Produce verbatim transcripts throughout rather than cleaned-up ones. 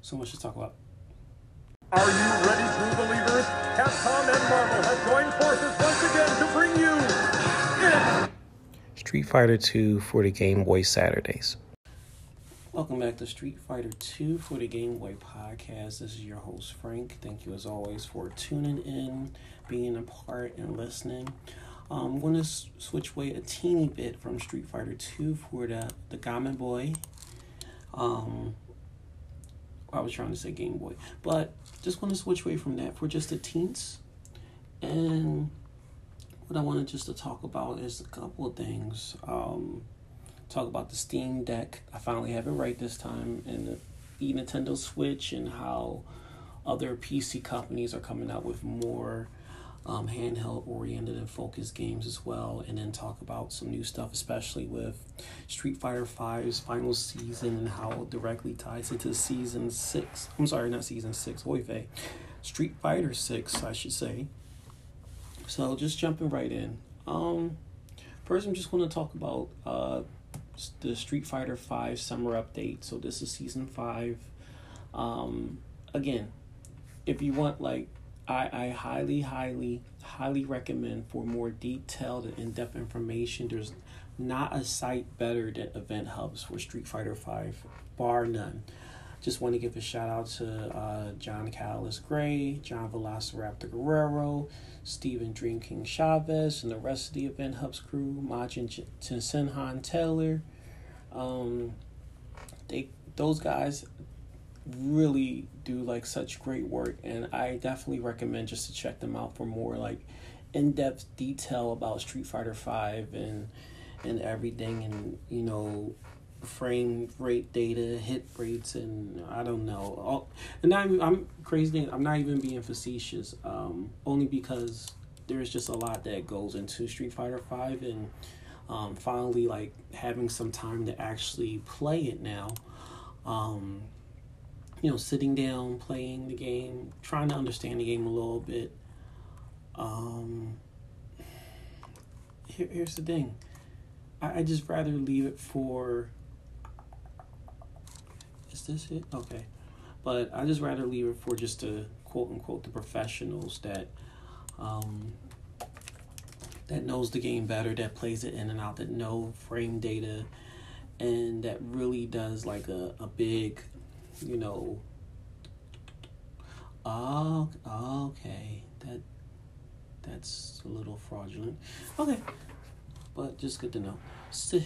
So much to talk about. Are you ready, true believers? Capcom and Marvel have joined forces once again to bring you in Street Fighter two for the Game Boy Saturdays. Welcome back to Street Fighter two for the Game Boy podcast. This is your host, Frank. Thank you as always for tuning in, being a part, and listening. Um, I'm going to s- switch away a teeny bit from Street Fighter two for the, the Game Boy. Um, I was trying to say Game Boy. But just want to switch away from that for just a teens. And what I wanted just to talk about is a couple of things. Um, talk about the Steam Deck. I finally have it right this time. And the e Nintendo Switch and how other P C companies are coming out with more um, handheld oriented and focused games as well. And then talk about some new stuff, especially with Street Fighter V's final season and how it directly ties into season six. I'm sorry, not season six. Oy vey. Street Fighter six, I should say. So just jumping right in. Um, first, I'm just going to talk about uh, the Street Fighter five summer update. So this is season five. Um, again, if you want, like, I, I highly, highly, highly recommend for more detailed and in-depth information. There's not a site better than Event Hubs for Street Fighter five, bar none. Just want to give a shout out to uh, John Catalyst Gray, John Velociraptor Guerrero, Stephen Dream King Chavez, and the rest of the Event Hubs crew, Majin Sinhan Taylor. Um, they those guys really do like such great work, and I definitely recommend just to check them out for more like in-depth detail about Street Fighter five and and everything, and you know, frame rate data, hit rates, and I don't know. All, and I'm I'm crazy. I'm not even being facetious. Um, only because there's just a lot that goes into Street Fighter five, and um, finally like having some time to actually play it now. Um, you know, sitting down, playing the game, trying to understand the game a little bit. Um, here, here's the thing. I, I just rather leave it for... Is this it? Okay. But I just rather leave it for just the quote-unquote the professionals that um, that knows the game better, that plays it in and out, that know frame data, and that really does like a, a big... You know, oh, okay, that that's a little fraudulent. Okay, but just good to know. So,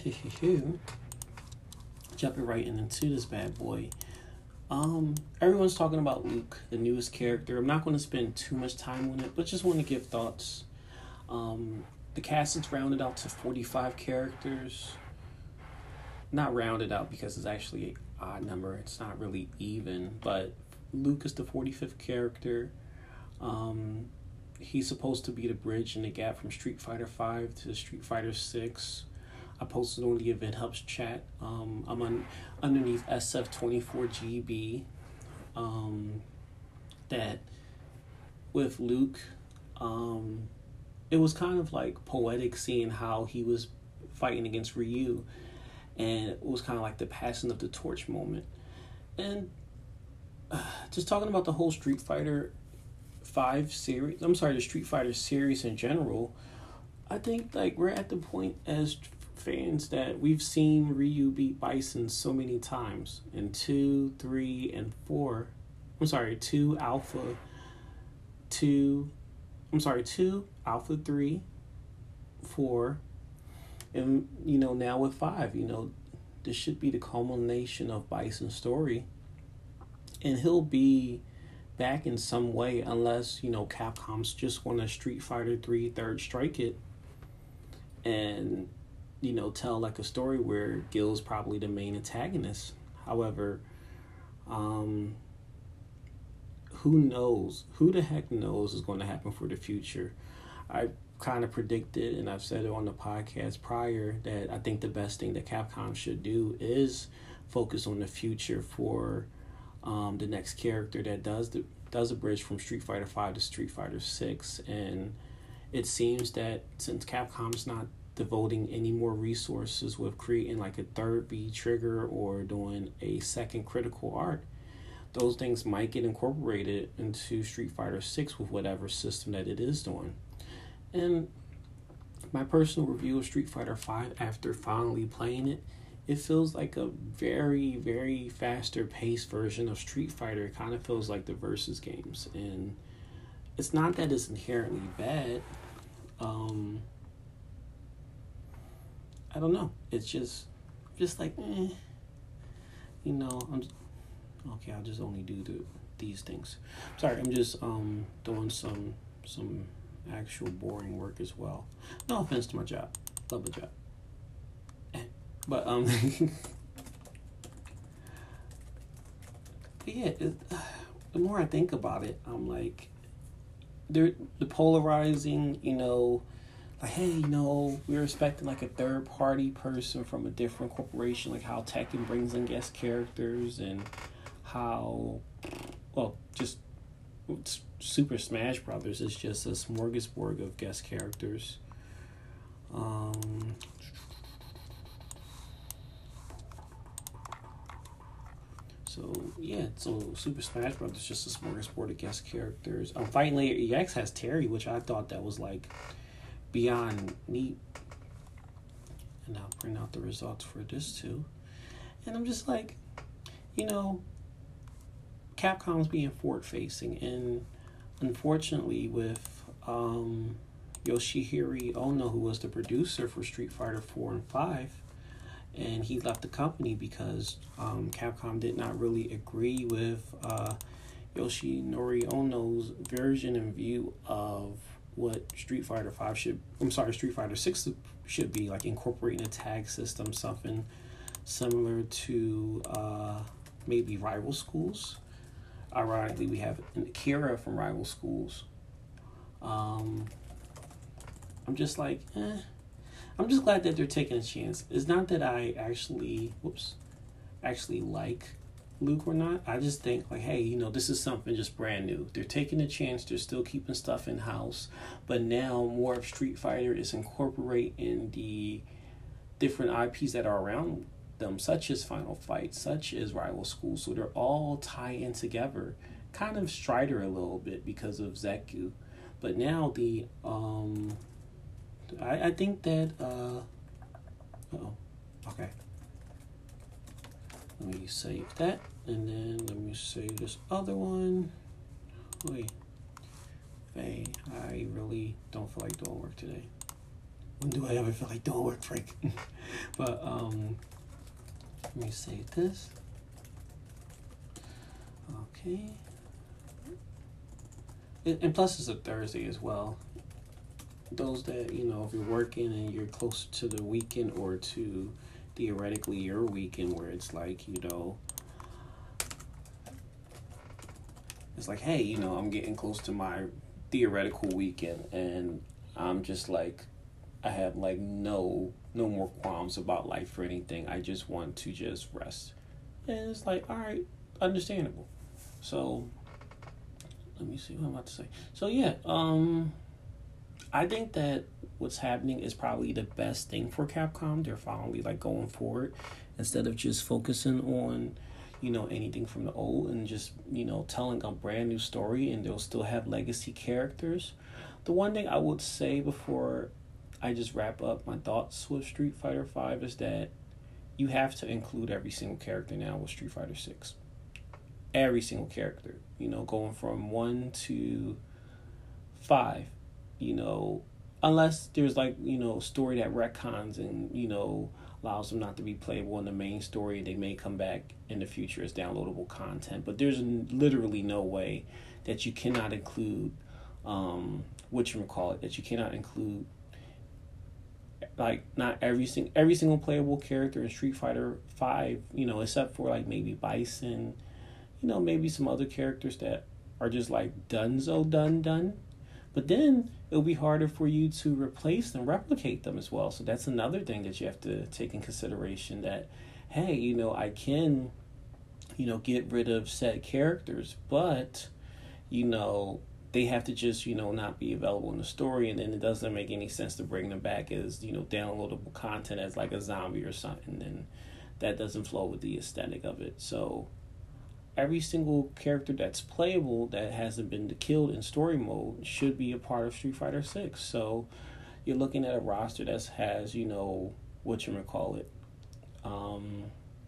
jumping right into this bad boy. Um, everyone's talking about Luke, the newest character. I'm not going to spend too much time on it, but just want to give thoughts. Um, the cast is rounded out to forty-five characters. Not rounded out because it's actually an odd number. It's not really even, but Luke is the forty-fifth character. Um, he's supposed to be the bridge and the gap from Street Fighter five to Street Fighter six. I posted on the Event Hubs chat. Um, I'm on underneath S F twenty-four G B. Um, that with Luke, um, it was kind of like poetic seeing how he was fighting against Ryu. And it was kind of like the passing of the torch moment. And uh, just talking about the whole Street Fighter five series, I'm sorry, the Street Fighter series in general, I think like we're at the point as fans that we've seen Ryu beat Bison so many times. In two, three, and four. I'm sorry, two, Alpha, two, I'm sorry, two, Alpha three, four, and, you know, now with five, you know, this should be the culmination of Bison's story. And he'll be back in some way unless, you know, Capcom's just want to Street Fighter three Third Strike it and, you know, tell like a story where Gil's probably the main antagonist. However, um, who knows? Who the heck knows is going to happen for the future? I kind of predicted, and I've said it on the podcast prior, that I think the best thing that Capcom should do is focus on the future for um, the next character that does the does a bridge from Street Fighter five to Street Fighter six. And it seems that since Capcom's not devoting any more resources with creating like a third V trigger or doing a second Critical Art, those things might get incorporated into Street Fighter six with whatever system that it is doing. And my personal review of Street Fighter five after finally playing it, it feels like a very, very faster paced version of Street Fighter. It kind of feels like the Versus games. And it's not that it's inherently bad. Um, I don't know. It's just, just like, eh. You know, I'm just, okay, I'll just only do the, these things. Sorry, I'm just um doing some some actual boring work as well. No offense to my job. Love my job. But, um, but yeah, it, the more I think about it, I'm like, they're the polarizing, you know, like, hey, you know, we're expecting like a third party person from a different corporation, like how Tekken brings in guest characters and how, well, just Super Smash Brothers is just a smorgasbord of guest characters. Um, so yeah, so Super Smash Brothers is just a smorgasbord of guest characters. Um, Fighting Layer E X has Terry, which I thought that was like beyond neat. And I'll print out the results for this too. And I'm just like, you know, Capcom's being forward facing, and unfortunately with um, Yoshihiro Ono, who was the producer for Street Fighter four and five, and he left the company because um, Capcom did not really agree with uh, Yoshinori Ono's version and view of what Street Fighter five should, I'm sorry, Street Fighter six should be, like incorporating a tag system, something similar to uh, maybe Rival Schools. Ironically, we have Akira from Rival Schools. Um, I'm just like, eh. I'm just glad that they're taking a chance. It's not that I actually, whoops, actually like Luke or not. I just think like, hey, you know, this is something just brand new. They're taking a chance. They're still keeping stuff in house, but now more of Street Fighter is incorporating the different I Ps that are around them, such as Final Fight, such as Rival Schools. So they're all tying together, kind of Strider a little bit because of Zeku. But now the um I, I think that uh oh okay. Let me save that, and then let me save this other one. Wait. Hey, I really don't feel like doing work today. When do I ever feel like doing work, Frank? But um let me save this. Okay. And plus it's a Thursday as well. Those that, you know, if you're working and you're closer to the weekend or to theoretically your weekend where it's like, you know, it's like, hey, you know, I'm getting close to my theoretical weekend and I'm just like, I have like no no more qualms about life or anything. I just want to just rest. And it's like, all right, understandable. So let me see what I'm about to say. So yeah, um I think that what's happening is probably the best thing for Capcom. They're finally like going forward instead of just focusing on, you know, anything from the old and just, you know, telling a brand new story, and they'll still have legacy characters. The one thing I would say before I just wrap up my thoughts with Street Fighter five is that you have to include every single character now with Street Fighter six. Every single character, you know, going from one to five, you know, unless there's like, you know, story that retcons and, you know, allows them not to be playable in the main story. They may come back in the future as downloadable content, but there's literally no way that you cannot include, um, whatchamacallit, that you cannot include, like, not every, sing- every single playable character in Street Fighter five, you know, except for, like, maybe Bison, you know, maybe some other characters that are just, like, donezo done done. But then it'll be harder for you to replace them, replicate them as well. So that's another thing that you have to take in consideration, that, hey, you know, I can, you know, get rid of said characters, but, you know, they have to just, you know, not be available in the story. And then it doesn't make any sense to bring them back as, you know, downloadable content as like a zombie or something. And that doesn't flow with the aesthetic of it. So every single character that's playable that hasn't been killed in story mode should be a part of Street Fighter six. So you're looking at a roster that has, you know, whatchamacallit, um,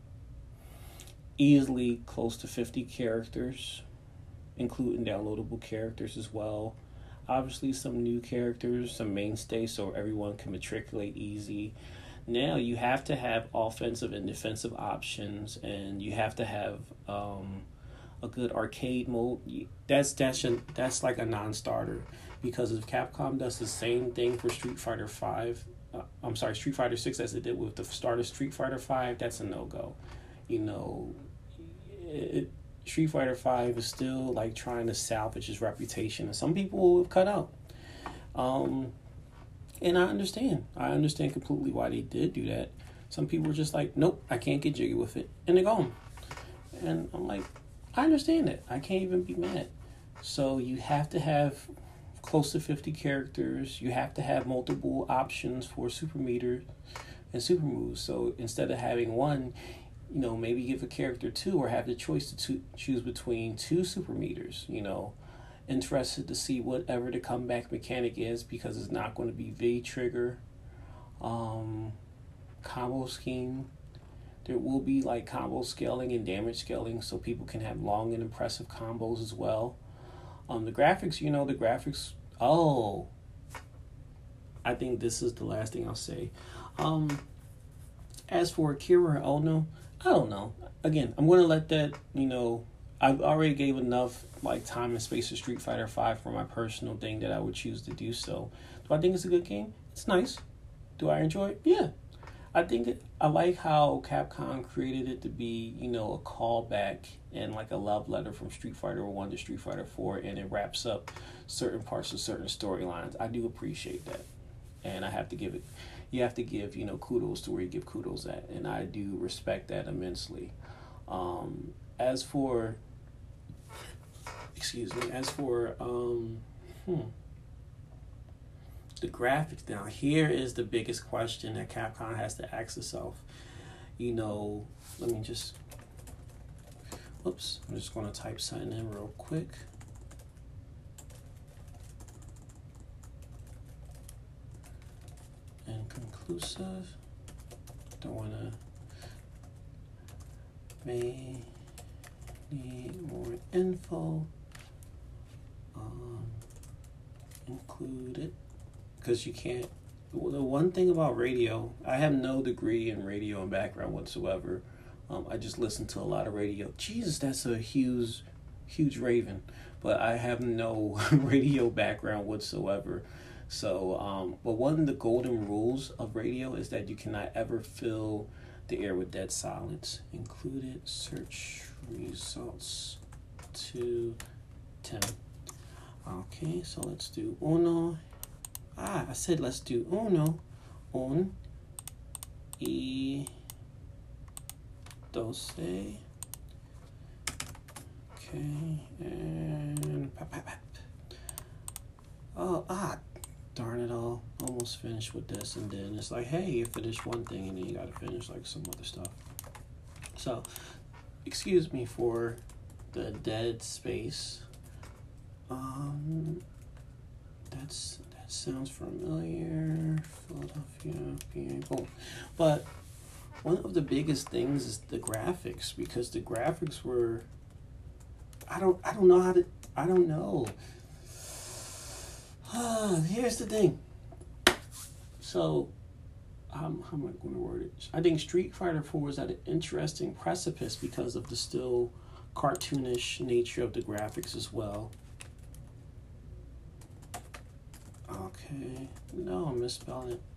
easily close to fifty characters, including downloadable characters as well. Obviously, some new characters, some mainstays, so everyone can matriculate easy. Now you have to have offensive and defensive options, and you have to have um, a good arcade mode. That's that's a, that's like a non-starter, because if Capcom does the same thing for Street Fighter Five, uh, I'm sorry, Street Fighter Six as it did with the start of Street Fighter Five, that's a no-go. You know, it, Street Fighter Five is still like trying to salvage its reputation, and some people have cut out. Um. And I understand. I understand completely why they did do that. Some people were just like, nope, I can't get jiggy with it. And they're gone. And I'm like, I understand that. I can't even be mad. So you have to have close to fifty characters. You have to have multiple options for super meters and super moves. So instead of having one, you know, maybe give a character two, or have the choice to two, choose between two super meters, you know. Interested to see whatever the comeback mechanic is, because it's not going to be V trigger, um, combo scheme. There will be like combo scaling and damage scaling, so people can have long and impressive combos as well. Um, the graphics, you know, the graphics. Oh, I think this is the last thing I'll say. Um, as for Akira Ono, I don't know. Again, I'm going to let that, you know. I've already gave enough like time and space to Street Fighter Five for my personal thing that I would choose to do so. Do I think it's a good game? It's nice. Do I enjoy it? Yeah. I think it, I like how Capcom created it to be, you know, a callback and like a love letter from Street Fighter One to Street Fighter Four, and it wraps up certain parts of certain storylines. I do appreciate that, and I have to give it. You have to give, you know, kudos to where you give kudos at, and I do respect that immensely. Um, as for Excuse me. As for um, hmm, the graphics, now here is the biggest question that Capcom has to ask itself. You know, let me just. Whoops! I'm just going to type something in real quick. Inconclusive. Don't want to. May need more info. Um, include it, because you can't. Well, the one thing about radio, I have no degree in radio and background whatsoever. Um, I just listen to a lot of radio. Jesus, that's a huge, huge raven. But I have no radio background whatsoever. So, um, but one of the golden rules of radio is that you cannot ever fill the air with dead silence. Included search results to ten. Okay, so let's do uno. Ah, I said let's do uno. Un. Y. Doce. Okay, and. Pap, pap, pap. Oh, ah, darn it all. Almost finished with this, and then it's like, hey, you finished one thing, and then you gotta finish like some other stuff. So, excuse me for the dead space. Um, that's that sounds familiar. Philadelphia, P A. Boom. But one of the biggest things is the graphics, because the graphics were. I don't. I don't know how to. I don't know. Here's the thing. So, um, how am I going to word it? I think Street Fighter Four is at an interesting precipice because of the still cartoonish nature of the graphics as well. Okay. No, I'm misspelling it.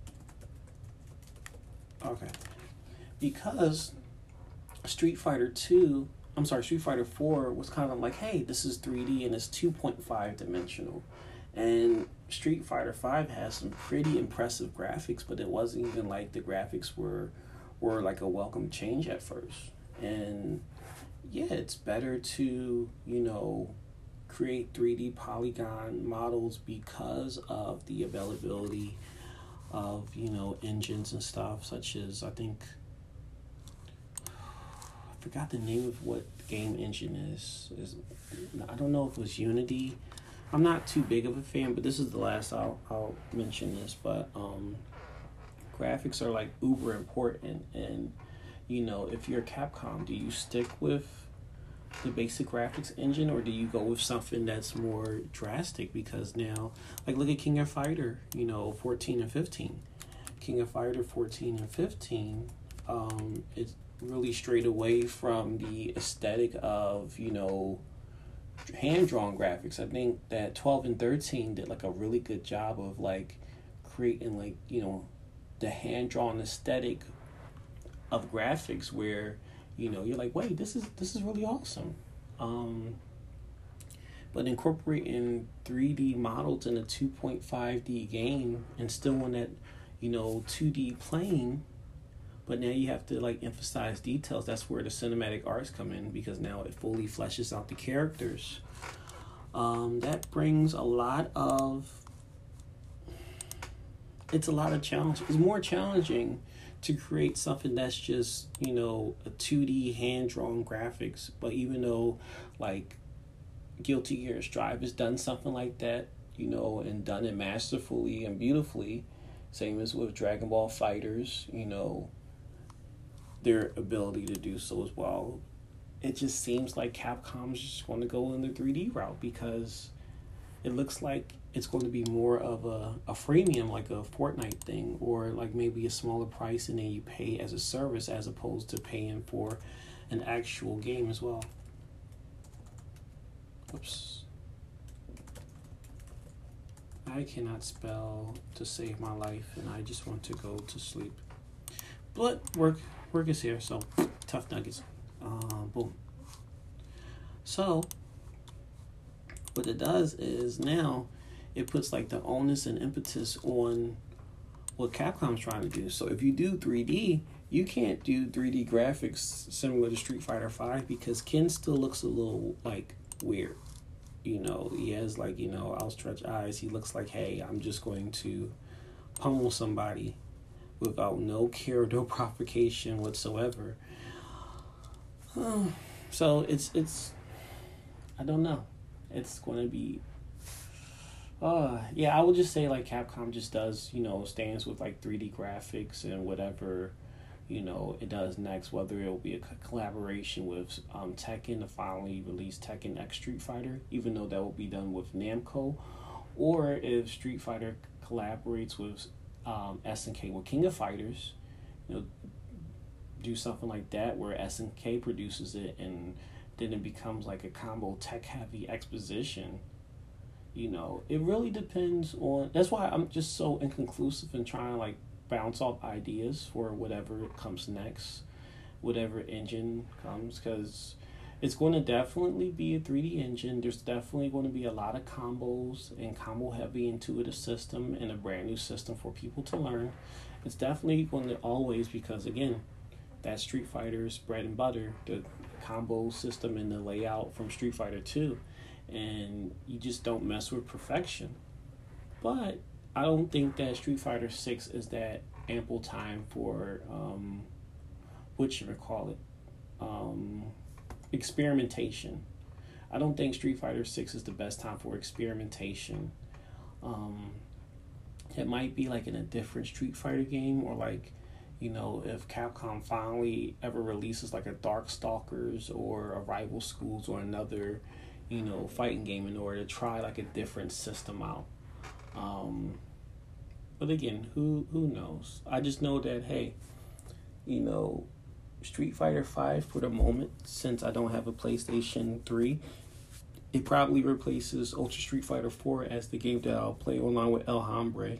Okay. Because Street Fighter two, I'm sorry, Street Fighter four was kind of like, hey, this is three D and it's two point five dimensional. And Street Fighter five has some pretty impressive graphics, but it wasn't even like the graphics were were like a welcome change at first. And yeah, it's better to, you know, create three D polygon models because of the availability of, you know, engines and stuff, such as, I think, forgot the name of what the game engine is. is I don't know if it was Unity. I'm not too big of a fan, but this is the last I'll I'll mention this. But um, graphics are like uber important, and you know, if you're Capcom, do you stick with the basic graphics engine, or do you go with something that's more drastic? Because now, like, look at King of Fighter, you know, fourteen and fifteen. King of Fighter fourteen and fifteen, um, it's really strayed away from the aesthetic of, you know, hand-drawn graphics. I think that twelve and thirteen did like a really good job of like creating like, you know, the hand-drawn aesthetic of graphics where, you know, you're like, wait, this is this is really awesome. Um, but incorporating three D models in a two point five D game and still on that, you know, two D plane, but now you have to like emphasize details. That's where the cinematic arts come in, because now it fully fleshes out the characters. Um, that brings a lot of, it's a lot of challenge. It's more challenging to create something that's just, you know, a two D hand-drawn graphics. But even though, like, Guilty Gear Strive has done something like that, you know, and done it masterfully and beautifully, same as with Dragon Ball FighterZ, you know, their ability to do so as well. It just seems like Capcom's just going to go in the three D route, because it looks like it's going to be more of a, a freemium, like a Fortnite thing, or like maybe a smaller price and then you pay as a service as opposed to paying for an actual game as well. Oops. I cannot spell to save my life, and I just want to go to sleep. But work, work is here, so tough nuggets. Uh, boom. So what it does is now it puts like the onus and impetus on what Capcom's trying to do. So if you do three D, you can't do three D graphics similar to Street Fighter five, because Ken still looks a little like weird. You know, he has like, you know, outstretched eyes. He looks like, hey, I'm just going to pummel somebody without no care or no provocation whatsoever. Uh, so it's, it's, I don't know. It's going to be, uh, yeah, I would just say like Capcom just does, you know, stands with like three D graphics and whatever, you know, it does next, whether it will be a collaboration with um, Tekken to finally release Tekken X Street Fighter, even though that will be done with Namco, or if Street Fighter collaborates with um, S N K with King of Fighters, you know, do something like that where S N K produces it and then it becomes like a combo tech-heavy exposition. You know, it really depends on, that's why I'm just so inconclusive in trying to like bounce off ideas for whatever comes next, whatever engine comes, because it's going to definitely be a three D engine. There's definitely going to be a lot of combos and combo heavy intuitive system and a brand new system for people to learn. It's definitely going to always, because again, that Street Fighter's bread and butter, the combo system and the layout from Street Fighter two, and you just don't mess with perfection. But I don't think that Street Fighter six is that ample time for um, what you would call it, um, experimentation. I don't think Street Fighter six is the best time for experimentation. Um, it might be like in a different Street Fighter game, or like, you know, if Capcom finally ever releases like a Darkstalkers or a Rival Schools or another, you know, fighting game in order to try like a different system out. Um, but again, who who knows? I just know that, hey, you know, Street Fighter five for the moment, since I don't have a PlayStation three, it probably replaces Ultra Street Fighter four as the game that I'll play along with El Hombre.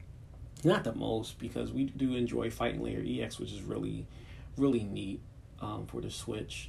Not the most, because we do enjoy Fighting Layer E X, which is really, really neat um, for the Switch.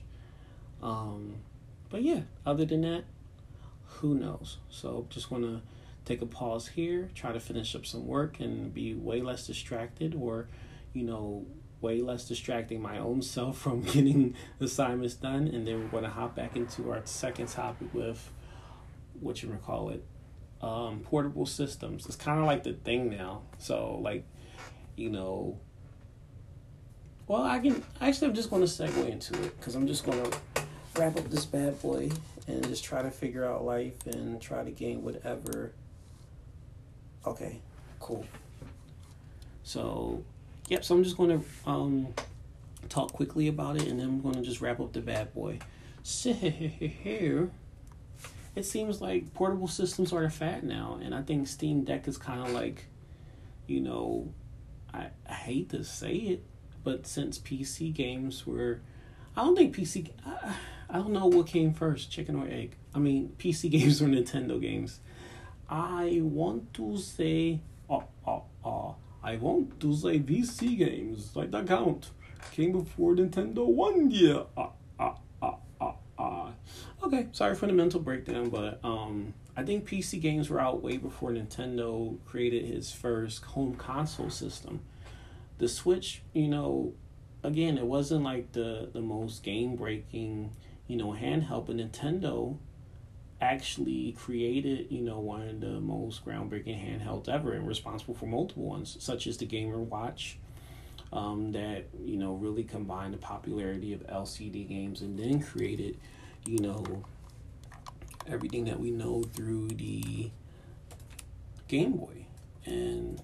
Um, but yeah, other than that, who knows? So just want to take a pause here, try to finish up some work and be way less distracted, or, you know, way less distracting my own self from getting assignments done. And then we're going to hop back into our second topic with, what you would call it, Um, portable systems. It's kind of like the thing now. So, like, you know, well, I can actually. I'm just going to segue into it because I'm just going to wrap up this bad boy and just try to figure out life and try to gain whatever. Okay, cool. So, yep. So I'm just going to um talk quickly about it, and then I'm going to just wrap up the bad boy. So here, it seems like portable systems are the fad now, and I think Steam Deck is kind of like, you know, I, I hate to say it, but since P C games were, I don't think P C, I, I don't know what came first, chicken or egg. I mean, P C games or Nintendo games. I want to say, oh, oh, oh, I want to say P C games, like that count, came before Nintendo one year. Ah, ah, ah, ah, ah. Okay, sorry for the mental breakdown, but um, I think P C games were out way before Nintendo created his first home console system. The Switch, you know, again, it wasn't like the, the most game-breaking, you know, handheld, but Nintendo actually created, you know, one of the most groundbreaking handhelds ever and responsible for multiple ones, such as the Game and Watch, um, that, you know, really combined the popularity of L C D games and then created, you know, everything that we know through the Game Boy. And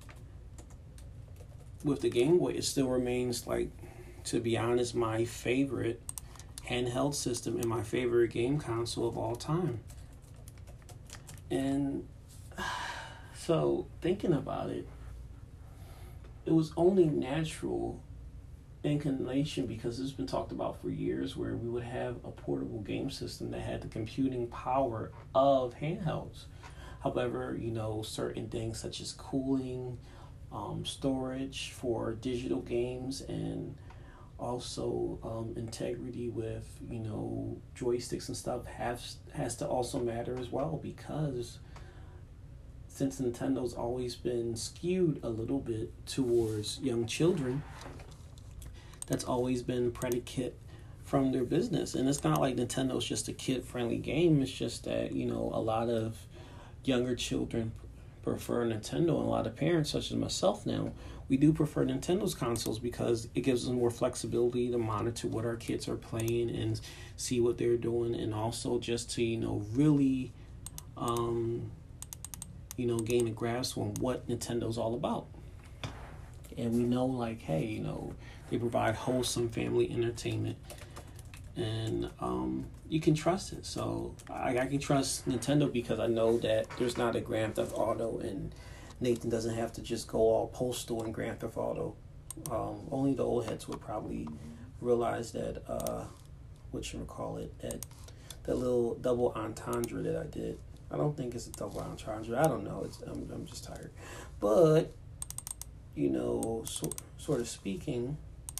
with the Game Boy, it still remains, like, to be honest, my favorite handheld system and my favorite game console of all time. And so, thinking about it, it was only natural inclination, because it's been talked about for years, where we would have a portable game system that had the computing power of handhelds. However, you know, certain things such as cooling, um, storage for digital games, and also um, integrity with, you know, joysticks and stuff has has to also matter as well, because since Nintendo's always been skewed a little bit towards young children, that's always been predicate from their business. And it's not like Nintendo's just a kid-friendly game. It's just that, you know, a lot of younger children prefer Nintendo, and a lot of parents, such as myself now, we do prefer Nintendo's consoles because it gives us more flexibility to monitor what our kids are playing and see what they're doing, and also just to, you know, really, um, you know, gain a grasp on what Nintendo's all about. And we know, like, hey, you know, they provide wholesome family entertainment, and um, you can trust it. So I, I can trust Nintendo because I know that there's not a Grand Theft Auto, and Nathan doesn't have to just go all postal in Grand Theft Auto. Um, only the old heads would probably realize that, uh, what you would call it, that, that little double entendre that I did. I don't think it's a double entendre. I don't know. It's I'm I'm just tired. But, you know, so, sort of speaking,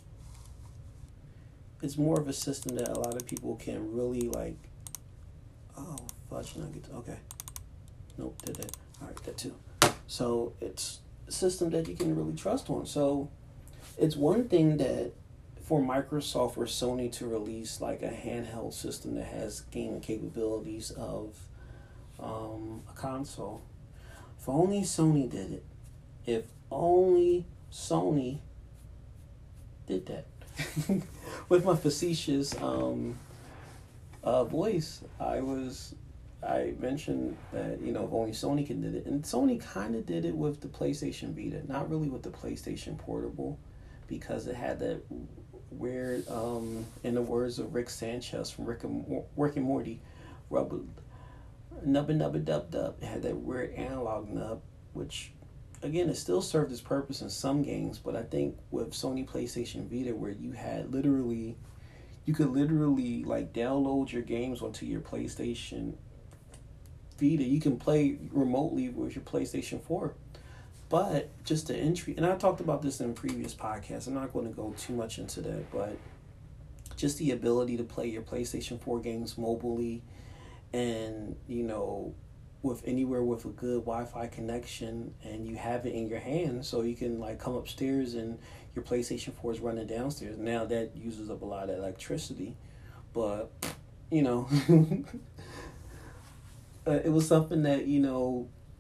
it's more of a system that a lot of people can really, like, oh, fudge nuggets. Okay. Nope, did that. All right, that too. So it's a system that you can really trust on. So it's one thing that for Microsoft or Sony to release, like, a handheld system that has gaming capabilities of um, a console. If only Sony did it. If only Sony did that. With my facetious um, uh, voice, I was, I mentioned that, you know, if only Sony can did it. And Sony kind of did it with the PlayStation Vita, not really with the PlayStation Portable, because it had that weird, um, in the words of Rick Sanchez from Rick and, Rick and Morty, rubber, nubba nubba dub dub. It had that weird analog nub, which, again, it still served its purpose in some games, but I think with Sony PlayStation Vita, where you had literally, you could literally, like, download your games onto your PlayStation Vita. You can play remotely with your PlayStation four. But just the entry, and I talked about this in previous podcasts, I'm not going to go too much into that, but just the ability to play your PlayStation four games mobilely, and, you know, with anywhere with a good Wi-Fi connection, and you have it in your hand, so you can, like, come upstairs and your PlayStation four is running downstairs. Now that uses up a lot of electricity, but, you know, uh, it was something that, you know,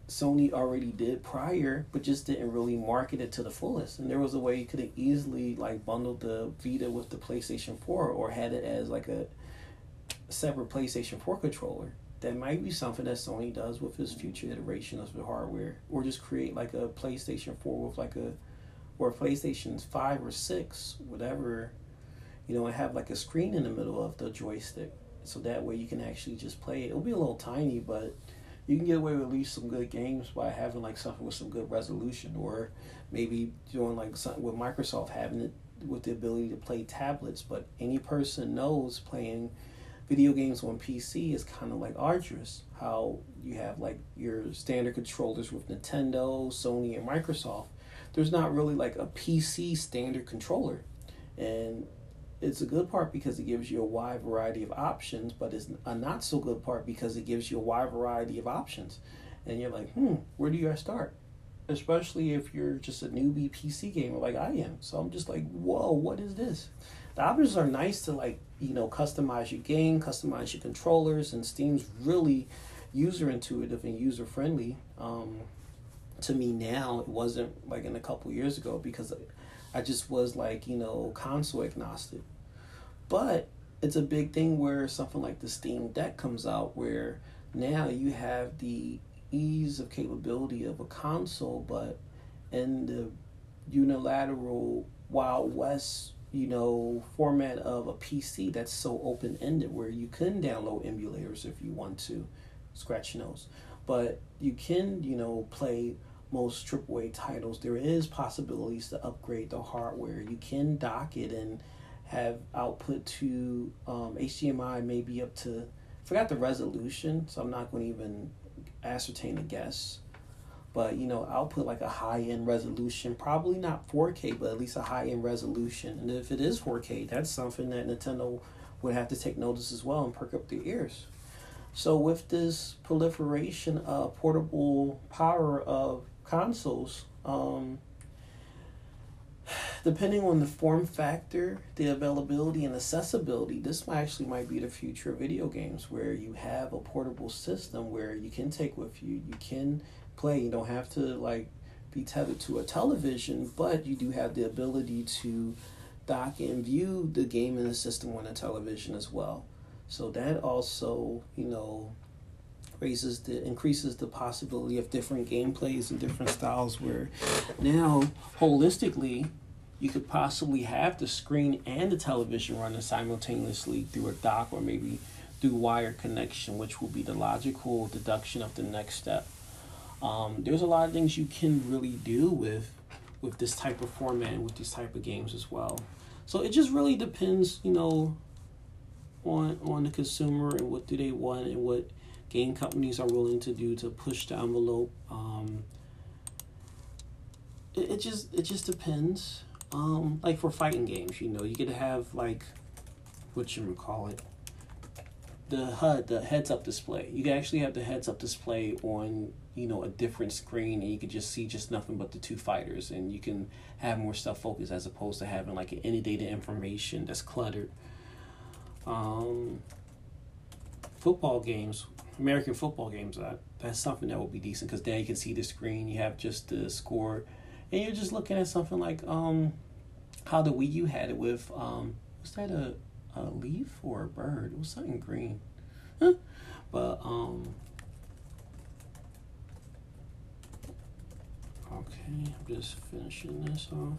Sony already did prior, but just didn't really market it to the fullest. And there was a way you could have easily like bundled the Vita with the PlayStation four, or had it as like a separate PlayStation four controller. That might be something that Sony does with its future iteration of the hardware, or just create like a PlayStation four with like a, or a PlayStation five or six, whatever, you know, and have like a screen in the middle of the joystick, so that way you can actually just play it. It'll be a little tiny, but you can get away with at least some good games by having like something with some good resolution, or maybe doing like something with Microsoft having it with the ability to play tablets. But any person knows playing video games on P C is kind of like arduous. How you have like your standard controllers with Nintendo, Sony, and Microsoft. There's not really like a P C standard controller, and it's a good part because it gives you a wide variety of options, but it's a not so good part because it gives you a wide variety of options. And you're like, hmm, where do you start? Especially if you're just a newbie P C gamer like I am. So I'm just like, whoa, what is this? The options are nice to like, you know, customize your game, customize your controllers, and Steam's really user intuitive and user friendly. Um, to me now, it wasn't like in a couple years ago, because I just was like, you know, console agnostic. But it's a big thing where something like the Steam Deck comes out, where now you have the ease of capability of a console, but in the unilateral Wild West, you know, format of a P C that's so open-ended, where you can download emulators if you want to, scratch your nose. But you can, you know, play most triple A titles. There is possibilities to upgrade the hardware. You can dock it and have output to um, H D M I, maybe up to, I forgot the resolution, so I'm not going to even ascertain a guess. But, you know, output like a high-end resolution, probably not four K, but at least a high-end resolution. And if it is four K, that's something that Nintendo would have to take notice as well and perk up their ears. So with this proliferation of portable power of consoles, um, depending on the form factor, the availability and accessibility, this might actually might be the future of video games, where you have a portable system where you can take with you, you can play, you don't have to like be tethered to a television, but you do have the ability to dock and view the game in the system on a television as well. So that also, you know, raises the increases the possibility of different gameplays and different styles, where now holistically you could possibly have the screen and the television running simultaneously through a dock, or maybe through wired connection, which will be the logical deduction of the next step. Um, there's a lot of things you can really do with with this type of format and with these type of games as well. So it just really depends, you know, on on the consumer and what do they want and what game companies are willing to do to push the envelope. Um, it, it just it just depends. Um, like for fighting games, you know, you could have like what you would call it, the H U D, the heads up display. You can actually have the heads up display on, you know, a different screen, and you could just see just nothing but the two fighters, and you can have more stuff focused as opposed to having like an inundated information that's cluttered. Um, football games, American football games, that that's something that would be decent, because then you can see the screen, you have just the score, and you're just looking at something like um, how the Wii U had it with, um, was that a, a leaf or a bird? It was something green. Huh? But, um, okay, I'm just finishing this off.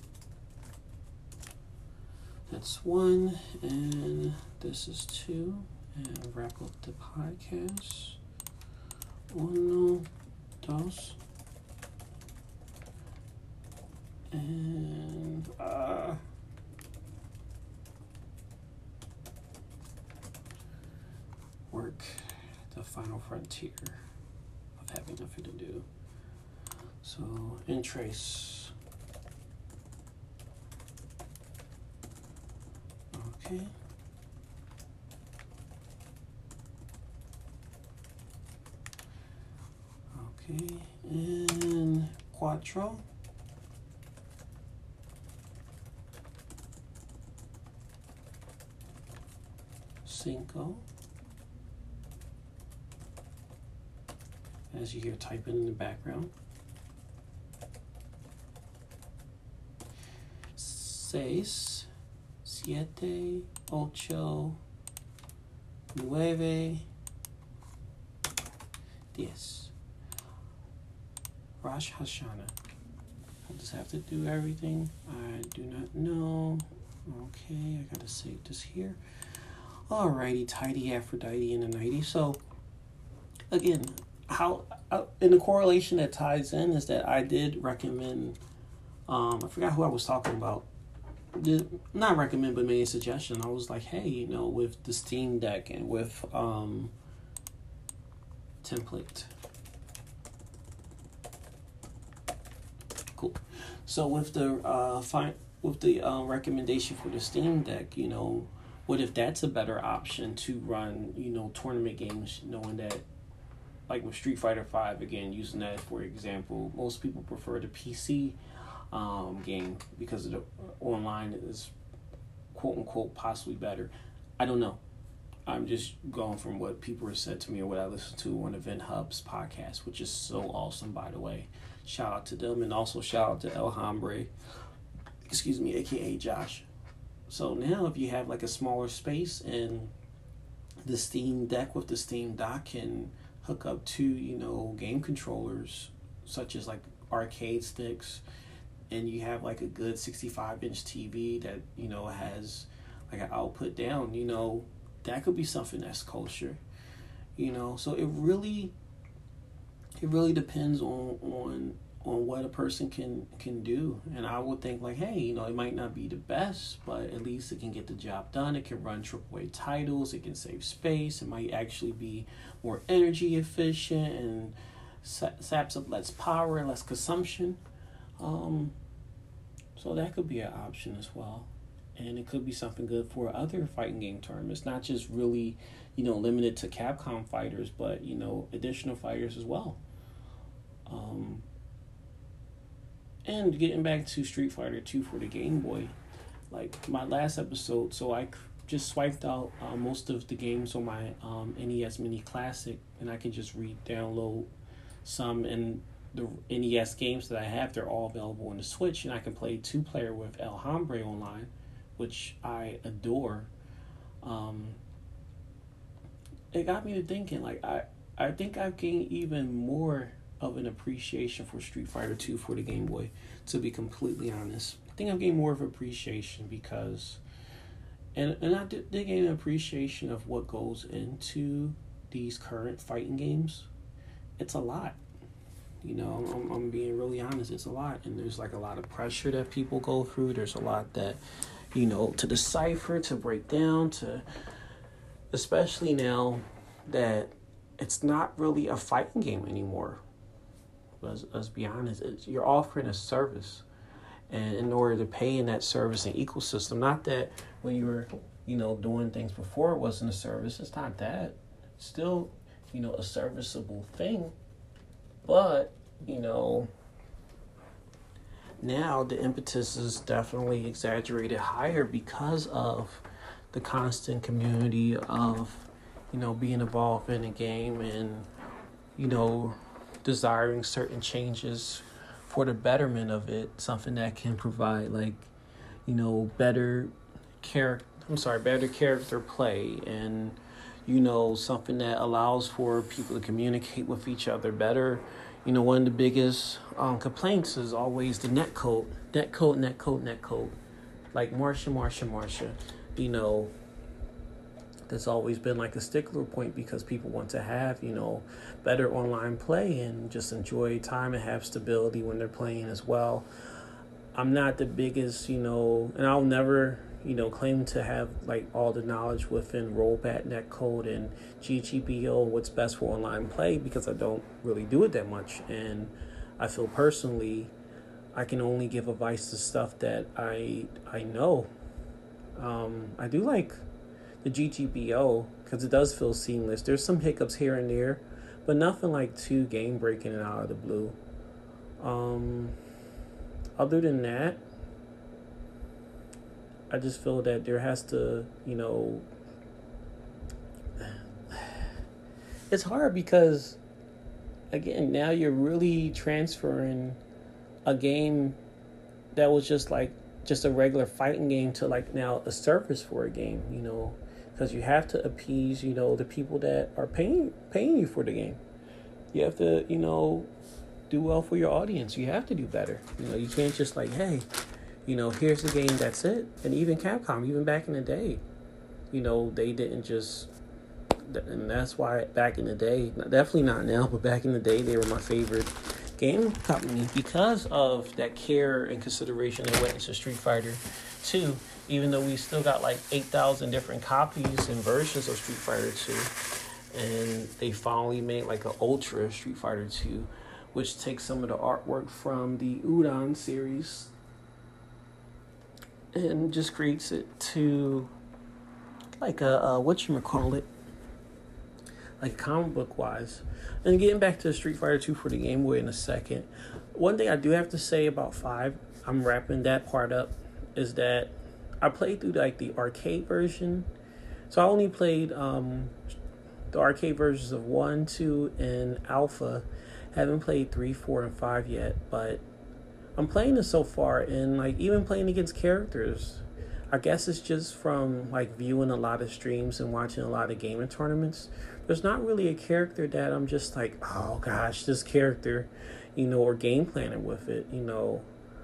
That's one, and this is two, and wrap up the podcast. Uno, dos, and uh, work the final frontier of having nothing to do. So, in trace. Okay. Okay, and quattro. Cinco. as you hear typing in the background. Seis, siete, ocho, nueve, diez. Rosh Hashanah. I'll just have to do everything. I do not know. Okay, I gotta save this here. Alrighty, tidy Aphrodite and the nighty. So, again, how uh, and the correlation that ties in is that I did recommend. Um, I forgot who I was talking about. Did not recommend, but made a suggestion. I was like, hey, you know, with the Steam Deck and with um, template. Cool. So with the uh, fi- with the uh, recommendation for the Steam Deck, you know, what if that's a better option to run, you know, tournament games, knowing that, like with Street Fighter five, again, using that for example, most people prefer the P C um, game because of the online is quote unquote possibly better. I don't know. I'm just going from what people have said to me or what I listened to on Event Hub's podcast, which is so awesome, by the way. Shout out to them, and also shout out to El Hambre, excuse me, aka Josh. So now if you have like a smaller space and the Steam Deck with the Steam Dock can hook up to, you know, game controllers such as like arcade sticks, and you have like a good sixty-five inch T V that, you know, has like an output down, you know, that could be something that's kosher, you know. So it really, it really depends on on on what a person can can do. And I would think like, hey, you know, it might not be the best, but at least it can get the job done. It can run triple A titles. It can save space. It might actually be more energy efficient and saps up less power and less consumption. Um, so that could be an option as well. And it could be something good for other fighting game tournaments, not just really, you know, limited to Capcom fighters, but, you know, additional fighters as well. Um, and getting back to Street Fighter two for the Game Boy, like my last episode, so I just swiped out uh, most of the games on my um, N E S Mini Classic, and I can just re-download some, and the N E S games that I have, they're all available on the Switch, and I can play two-player with El Hambre online, which I adore. Um, it got me to thinking, like, I, I think I've gained even more of an appreciation for Street Fighter two for the Game Boy, to be completely honest. I think I've gained more of appreciation because, and, and I did, did gain an appreciation of what goes into these current fighting games. It's a lot. You know, I'm, I'm being really honest, it's a lot. And there's like a lot of pressure that people go through. There's a lot that, you know, to decipher, to break down, to, especially now that it's not really a fighting game anymore. Let's, let's be honest, it's, you're offering a service. And in order to pay in that service and ecosystem, not that when you were, you know, doing things before it wasn't a service, it's not that. It's still, you know, a serviceable thing. But, you know, now the impetus is definitely exaggerated higher because of the constant community of, you know, being involved in a game and, you know, desiring certain changes for the betterment of it, something that can provide, like, you know, better character, I'm sorry, better character play, and, you know, something that allows for people to communicate with each other better. You know, one of the biggest um, complaints is always the netcode, netcode, netcode, netcode. Like Marsha, Marsha, Marsha. You know, that's always been like a stickler point because people want to have, you know, better online play and just enjoy time and have stability when they're playing as well. I'm not the biggest, you know, and I'll never, you know, claim to have like all the knowledge within rollback, netcode, and G G B O, what's best for online play, because I don't really do it that much. And I feel personally I can only give advice to stuff that I I know. Um, I do like the G G B O because it does feel seamless. There's some hiccups here and there, but nothing like too game breaking and out of the blue. Um, other than that, I just feel that there has to, you know, it's hard because again, now you're really transferring a game that was just like just a regular fighting game to like now a service for a game, you know, because you have to appease, you know, the people that are paying paying you for the game. You have to, you know, do well for your audience. You have to do better. You know, you can't just like, hey, you know, here's the game, that's it. And even Capcom, even back in the day, you know, they didn't just, and that's why back in the day, definitely not now, but back in the day, they were my favorite game company because of that care and consideration that went into Street Fighter two, even though we still got like eight thousand different copies and versions of Street Fighter two. And they finally made like an Ultra Street Fighter two, which takes some of the artwork from the Udon series and just creates it to like a, a whatchamacallit, like comic book wise. And getting back to Street Fighter two for the Game Boy in a second, one thing I do have to say about five, I'm wrapping that part up, is that I played through like the arcade version. So I only played um, the arcade versions of one, two, and Alpha. Haven't played three, four, and five yet, but I'm playing it so far, and like even playing against characters, I guess it's just from like viewing a lot of streams and watching a lot of gaming tournaments. There's not really a character that I'm just like, oh gosh, this character, you know, or game planning with it, you know.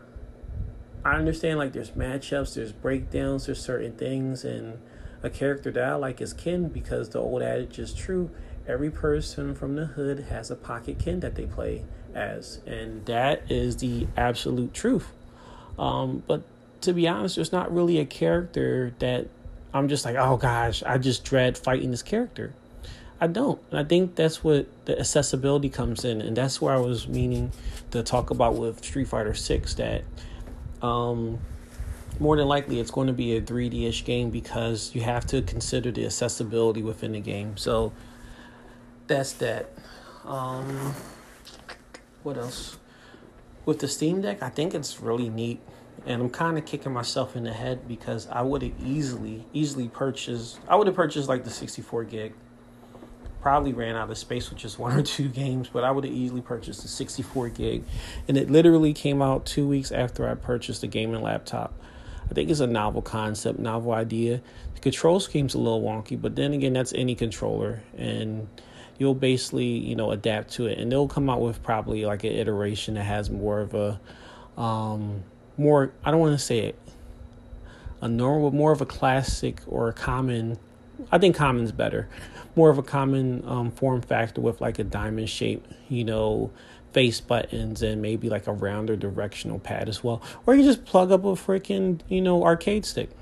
I understand like there's matchups, there's breakdowns, there's certain things, and a character that I like is Ken, because the old adage is true. Every person from the hood has a pocket Ken that they play as, and that is the absolute truth. Um, but to be honest, there's not really a character that I'm just like, oh gosh, I just dread fighting this character. I don't. And I think that's what the accessibility comes in, and that's where I was meaning to talk about with Street Fighter six, that um, more than likely it's going to be a three D-ish game because you have to consider the accessibility within the game. So that's that. Um, what else? With the Steam Deck, I think it's really neat. And I'm kind of kicking myself in the head because I would have easily, easily purchased, I would have purchased like the sixty-four gig. Probably ran out of space with just one or two games, but I would have easily purchased the sixty-four gig. And it literally came out two weeks after I purchased the gaming laptop. I think it's a novel concept, novel idea. The control scheme's a little wonky, but then again, that's any controller. And you'll basically, you know, adapt to it. And they'll come out with probably like an iteration that has more of a, um, more, I don't want to say it, a normal, more of a classic or a common, I think common's better, more of a common um, form factor with like a diamond shape, you know, face buttons and maybe like a rounder directional pad as well. Or you just plug up a freaking, you know, arcade stick.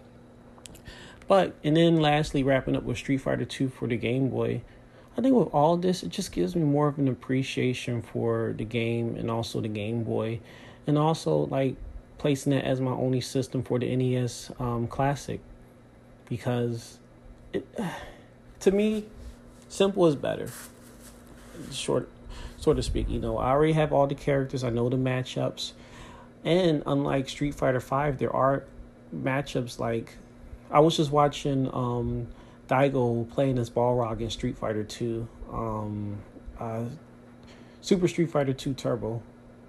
But, and then lastly, wrapping up with Street Fighter two for the Game Boy, I think with all this, it just gives me more of an appreciation for the game and also the Game Boy. And also, like, placing it as my only system for the N E S um, Classic. Because, it, to me, simple is better. Short, so to speak. You know, I already have all the characters. I know the matchups. And unlike Street Fighter five, there are matchups like... I was just watching um, Daigo playing as Balrog in Street Fighter two. Um, uh, Super Street Fighter two Turbo.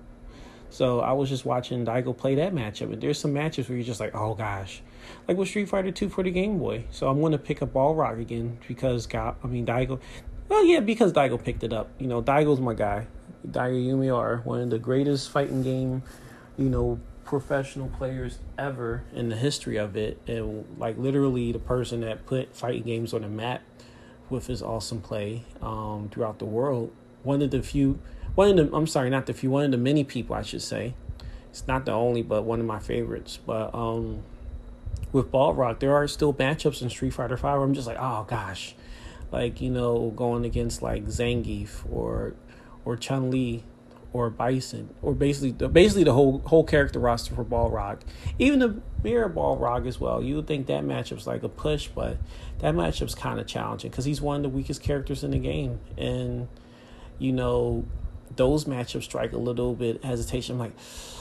So I was just watching Daigo play that matchup. And there's some matches where you're just like, oh gosh. Like with Street Fighter two for the Game Boy. So I'm going to pick up Balrog again because, God, I mean, Daigo... Well, yeah, because Daigo picked it up. You know, Daigo's my guy. Daigo Yumiura, one of the greatest fighting game, you know, professional players ever in the history of it, and like literally the person that put fighting games on the map with his awesome play um throughout the world. One of the few one of the I'm sorry not the few one of the many people, I should say. It's not the only, but one of my favorites. But um with Balrog, there are still matchups in Street Fighter five where I'm just like, oh gosh, like, you know, going against like Zangief or or Chun-Li or Bison, or basically the basically the whole whole character roster for Balrog. Even the Mirror Balrog as well. You would think that matchup's like a push, but that matchup's kind of challenging because he's one of the weakest characters in the game. And, you know, those matchups strike a little bit hesitation. I'm like,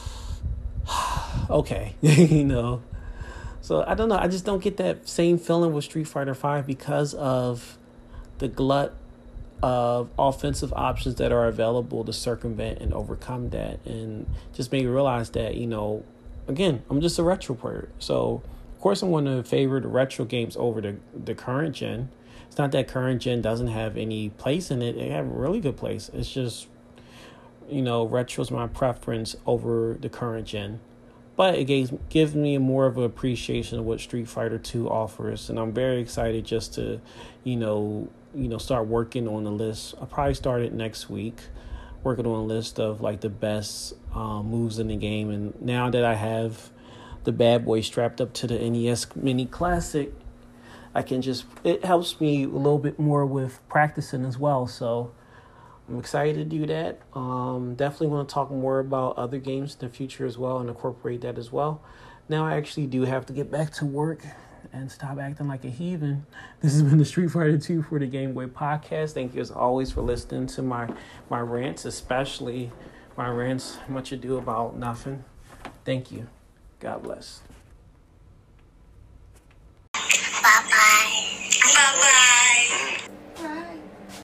okay, you know. So I don't know. I just don't get that same feeling with Street Fighter five because of the glut of offensive options that are available to circumvent and overcome that, and just make me realize that, you know, again, I'm just a retro player. So, of course, I'm going to favor the retro games over the, the current gen. It's not that current gen doesn't have any place in it. They have a really good place. It's just, you know, retro's my preference over the current gen. But it gives, gives me more of an appreciation of what Street Fighter two offers. And I'm very excited just to, you know, you know, start working on the list. I'll probably start it next week, working on a list of like the best um, moves in the game. And now that I have the bad boy strapped up to the N E S Mini Classic, I can just, it helps me a little bit more with practicing as well. So I'm excited to do that. Um, definitely want to talk more about other games in the future as well and incorporate that as well. Now I actually do have to get back to work and stop acting like a heathen. This has been the Street Fighter two for the Game Boy podcast. Thank you as always for listening to my, my rants, especially my rants, much ado about nothing. Thank you. God bless.